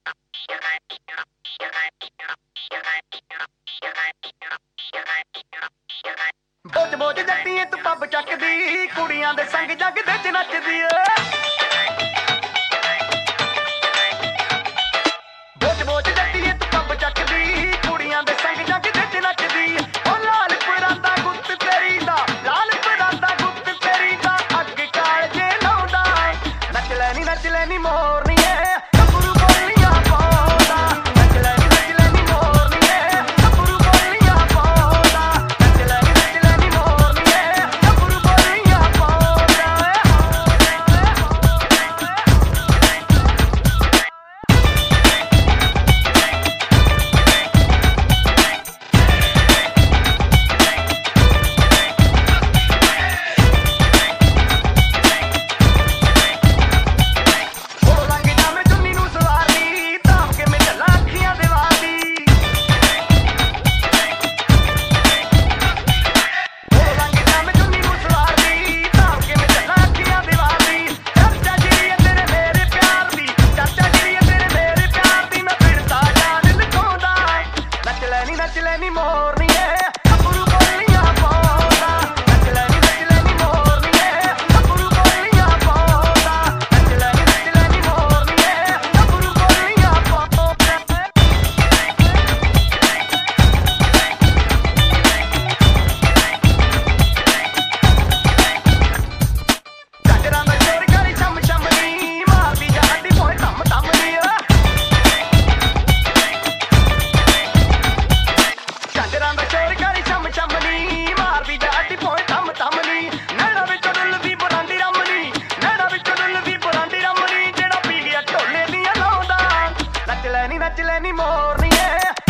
ਬੋਝ ਬੋਝ ਜੱਟੀਏ ਤੂੰ ਪੱਬ ਚੱਕਦੀ, ਕੁੜੀਆਂ ਦੇ ਸੰਗ ਜੱਗ ਦੇ ਚ ਨੱਚਦੀ ਏ। ਬੋਝ ਬੋਝ ਜੱਟੀਏ ਤੂੰ ਪੱਬ ਚੱਕਦੀ, ਕੁੜੀਆਂ ਦੇ ਸੰਗ ਜੱਗ ਦੇ ਚ ਨੱਚਦੀ। ਉਹ ਲਾਲ ਪਰਾਂਦਾ ਗੁੱਤ ਤੇਰੀ ਦਾ, ਲਾਲ ਪਰਾਂਦਾ ਗੁੱਤ ਤੇਰੀ ਦਾ, ਅੱਗ ਕਾਲਜੇ ਲਾਉਂਦਾ। ਨੱਚ ਲੈਣੀ ਮੋਰਨੀਏ, ਗੱਭਰੂ ਬੋਲੀਆਂ ਪਾਉਂਦਾ। ਨੱਚ ਲੈਣੀ ਮੋਰਨੀਏ, ਗੱਭਰੂ ਬੋਲੀਆਂ ਪਾਉਂਦਾ। ਨੱਚ ਲੈਣੀ ਮੋਰਨੀਏ, ਗੱਭਰੂ ਬੋਲੀਆਂ ਪਾਉਂਦਾ। ਉਹ ਲੰਘ ਜਾਵੇਂ ਚੁੰਨੀ ਨੂੰ ਸਵਾਰੀ, ਧਾਮ ਕੇ ਮੈਂ ਚੱਲਾਂ ਅੱਖੀਆਂ ਦੇ ਵਾਲੀ। ਉਹ ਲੰਘ ਜਾਵੇਂ ਚੁੰਨੀ ਨੂੰ ਸਵਾਰੀ, ਧਾਮ ਕੇ ਮੈਂ ਚੱਲਾਂ ਅੱਖੀਆਂ ਦੇ ਵਾਲੀ। ਚਰਚਾ ਜਿਹੜੀ ਏ ਤੇਰੇ ਮੇਰੇ ਪਿਆਰ ਦੀ, ਚਰਚਾ ਜਿਹੜੀ ਏ ਤੇਰੇ ਮੇਰੇ ਪਿਆਰ ਦੀ, ਮੈਂ ਫਿਰਦਾ ਜਾਨ ਲੁਕਾਉਂਦਾ। ਨੱਚ ਲੈਣੀ ਮੋਰਨੀਏ, ਗੱਭਰੂ ਬੋਲੀਆਂ ਪਾਉਂਦਾ। ਨੱਚ ਲੈਣੀ ਮੋਰਨੀਏ, ਗੱਭਰੂ ਬੋਲੀਆਂ ਪਾਉਂਦਾ। ਨੱਚ ਲੈਣੀ ਮੋਰਨੀਏ, ਗੱਭਰੂ ਬੋਲੀਆਂ ਪਾਉਂਦਾ। ਝਾਂਜਰਾਂ ਦਾ ਸ਼ੋਰ ਕਰੀ ਛਮ ਛਮ ਨੀ, ਮਾਰਦੀ ਜਾਂਦੀ ਪੋਏ ਧਮ ਧਮ ਨੀ। ਝਾਂਜਰਾਂ ਦਾ ਸ਼ੋਰ ਕਰੀ ਛਮ ਛਮ ਨੀ, ਮਾਰਦੀ ਜਾਂਦੀ ਪੋਏ ਧਮ ਧਮ ਨੀ। ਨੈਣਾ ਵਿੱਚੋਂ ਡੁੱਲਦੀ ਬਰਾਂਡੀ ਰਮਨੀ, ਨੈਣਾ ਵਿੱਚੋਂ ਡੁੱਲਦੀ ਬਰਾਂਡੀ ਰਮਨੀ, ਜਿਹੜਾ ਪੀ ਗਿਆ ਢੋਲੇ ਦੀਆਂ ਲਾਉਂਦਾ। ਨੱਚ ਲੈਣੀ ਮੋਰਨੀਏ,